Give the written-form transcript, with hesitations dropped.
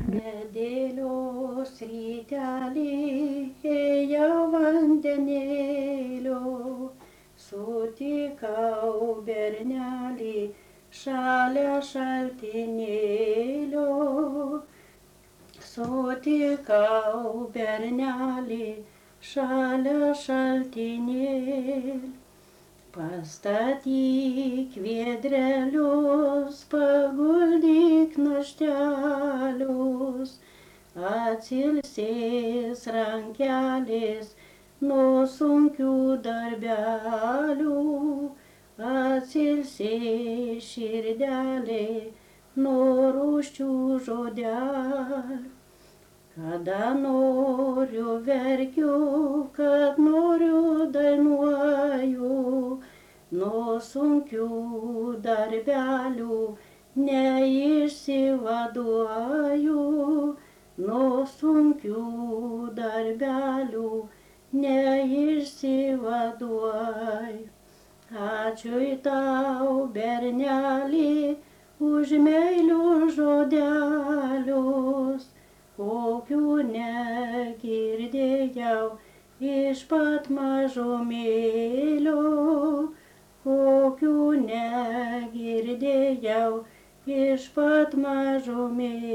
Nedėlios rytelį ėjau vandenėlio, sutikau bernelį šalia šaltinėlio. Sutikau bernelį šalia šaltinėlio. Pastatyk viedrelius, paguldyk naštelius, atsilsės rankelės nuo sunkių darbelių, atsilsės širdelė nuo rūsčių žodelių. Kada noriu verkiu, kad noriu dainuoju, nuo sunkių darbelių neišsivaduoju, nuo sunkių darbelių neišsivaduoju. Ačiū tau, bernelį, už meilius žodelius, kokių negirdėjau iš pat mažumėlio, kokių negirdėjau iš pat mažumėlio.